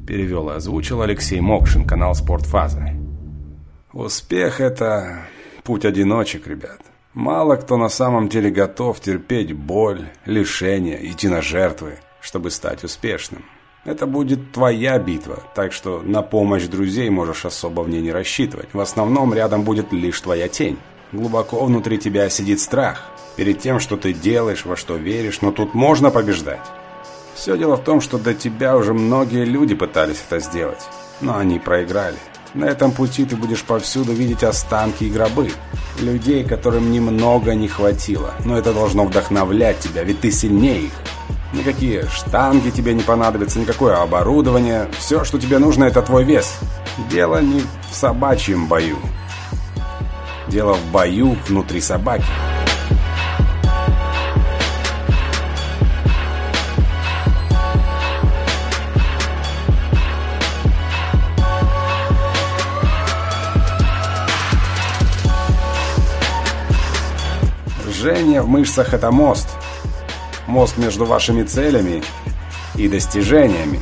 Перевел и озвучил Алексей Мокшин, канал «Спортфаза». Успех – это путь одиночек, ребят. Мало кто на самом деле готов терпеть боль, лишения, идти на жертвы, чтобы стать успешным. Это будет твоя битва, так что на помощь друзей можешь особо в ней не рассчитывать. В основном рядом будет лишь твоя тень. Глубоко внутри тебя сидит страх перед тем, что ты делаешь, во что веришь, но тут можно побеждать. Все дело в том, что до тебя уже многие люди пытались это сделать, но они проиграли. На этом пути ты будешь повсюду видеть останки и гробы. Людей, которым немного не хватило, но это должно вдохновлять тебя, ведь ты сильнее их. Никакие штанги тебе не понадобятся, никакое оборудование. Все, что тебе нужно, это твой вес. Дело не в собачьем бою. Дело в бою внутри собаки. Жжение в мышцах – это мост. Мост между вашими целями и достижениями.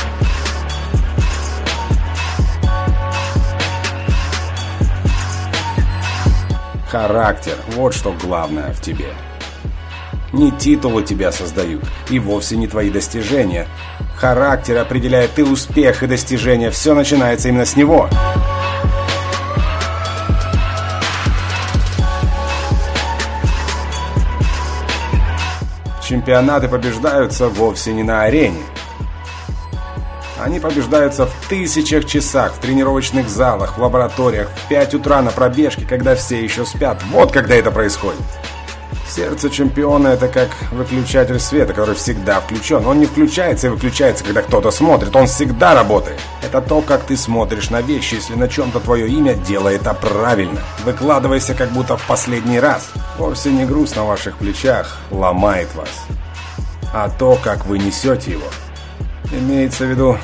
Характер – вот что главное в тебе. Не титулы тебя создают, и вовсе не твои достижения. Характер определяет и успех, и достижения. Все начинается именно с него. Чемпионаты побеждаются вовсе не на арене. Они побеждаются в тысячах часах, в тренировочных залах, в лабораториях, в 5 утра на пробежке, когда все еще спят. Вот когда это происходит. Сердце чемпиона – это как выключатель света, который всегда включен. Он не включается и выключается, когда кто-то смотрит. Он всегда работает. Это то, как ты смотришь на вещи. Если на чем-то твое имя, делай это правильно. Выкладывайся, как будто в последний раз. Вовсе не груз на ваших плечах ломает вас, а то, как вы несете его. Имеется в виду,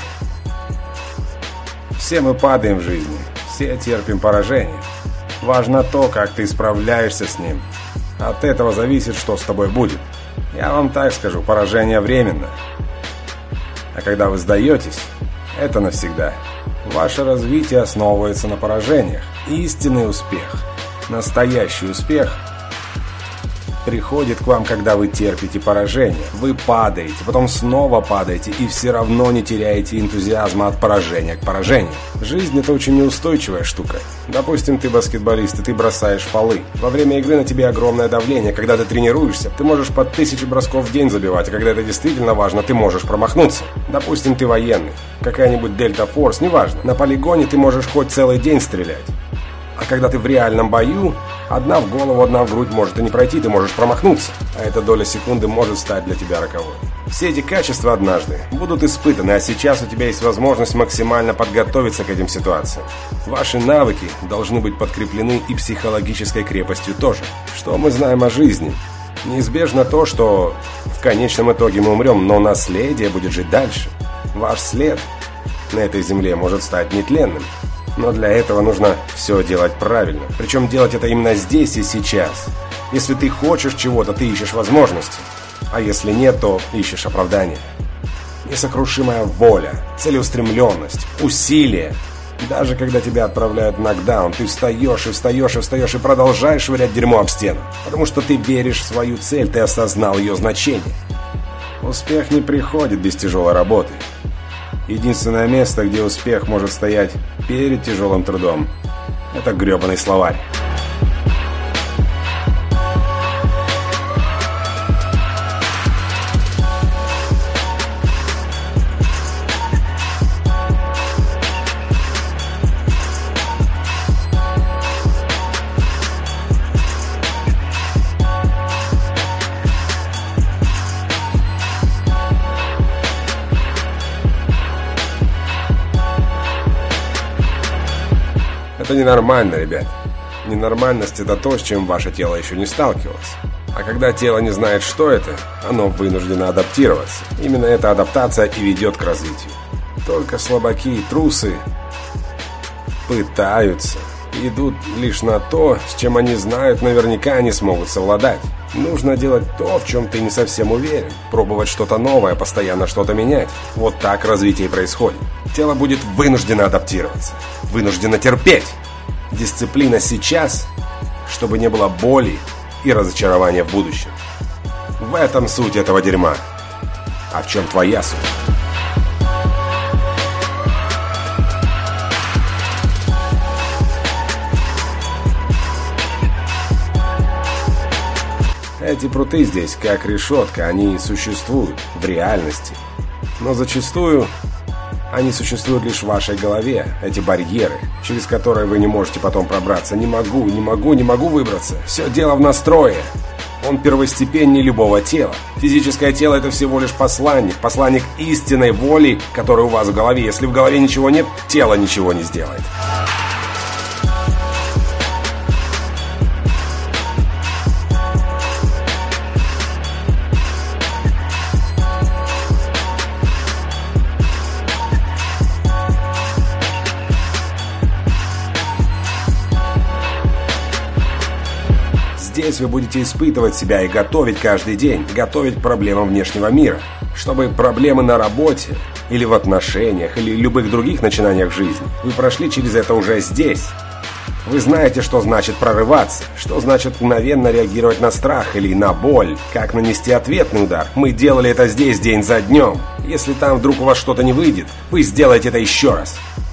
все мы падаем в жизни, все терпим поражение. Важно то, как ты справляешься с ним. От этого зависит, что с тобой будет. Я вам так скажу, поражение временно. А когда вы сдаетесь, это навсегда. Ваше развитие основывается на поражениях. Истинный успех, настоящий успех приходит к вам, когда вы терпите поражение. Вы падаете, потом снова падаете и все равно не теряете энтузиазма от поражения к поражению. Жизнь – это очень неустойчивая штука. Допустим, ты баскетболист, и ты бросаешь фолы. Во время игры на тебе огромное давление. Когда ты тренируешься, ты можешь по 1000 бросков в день забивать, а когда это действительно важно, ты можешь промахнуться. Допустим, ты военный, какая-нибудь Дельта Форс, неважно. На полигоне ты можешь хоть целый день стрелять. А когда ты в реальном бою, одна в голову, одна в грудь может и не пройти, ты можешь промахнуться. А эта доля секунды может стать для тебя роковой. Все эти качества однажды будут испытаны, а сейчас у тебя есть возможность максимально подготовиться к этим ситуациям. Ваши навыки должны быть подкреплены и психологической крепостью тоже. Что мы знаем о жизни? Неизбежно то, что в конечном итоге мы умрем, но наследие будет жить дальше. Ваш след на этой земле может стать нетленным. Но для этого нужно все делать правильно. Причем делать это именно здесь и сейчас. Если ты хочешь чего-то, ты ищешь возможности. А если нет, то ищешь оправдания. Несокрушимая воля, целеустремленность, усилие. Даже когда тебя отправляют в нокдаун, ты встаешь и встаешь и встаешь и продолжаешь швырять дерьмо об стену. Потому что ты веришь в свою цель, ты осознал ее значение. Успех не приходит без тяжелой работы. Единственное место, где успех может стоять перед тяжелым трудом, это гребаный словарь. Это ненормально, ребят. Ненормальность – это то, с чем ваше тело еще не сталкивалось. А когда тело не знает, что это, оно вынуждено адаптироваться. Именно эта адаптация и ведет к развитию. Только слабаки и трусы пытаются, идут лишь на то, с чем они знают, наверняка они смогут совладать. Нужно делать то, в чем ты не совсем уверен. Пробовать что-то новое, постоянно что-то менять. Вот так развитие происходит. Тело будет вынуждено адаптироваться, вынуждено терпеть. Дисциплина сейчас, чтобы не было боли и разочарования в будущем. В этом суть этого дерьма. А в чем твоя суть? Эти пруты здесь, как решетка, они существуют в реальности. Но зачастую они существуют лишь в вашей голове, эти барьеры, через которые вы не можете потом пробраться. Не могу выбраться. Все дело в настрое. Он первостепеннее любого тела. Физическое тело — это всего лишь посланник истинной воли, которая у вас в голове. Если в голове ничего нет, тело ничего не сделает. Здесь вы будете испытывать себя и готовить каждый день, готовить к проблемам внешнего мира, чтобы проблемы на работе, или в отношениях, или любых других начинаниях в жизни, вы прошли через это уже здесь. Вы знаете, что значит прорываться, что значит мгновенно реагировать на страх или на боль, как нанести ответный удар. Мы делали это здесь день за днем. Если там вдруг у вас что-то не выйдет, вы сделаете это еще раз.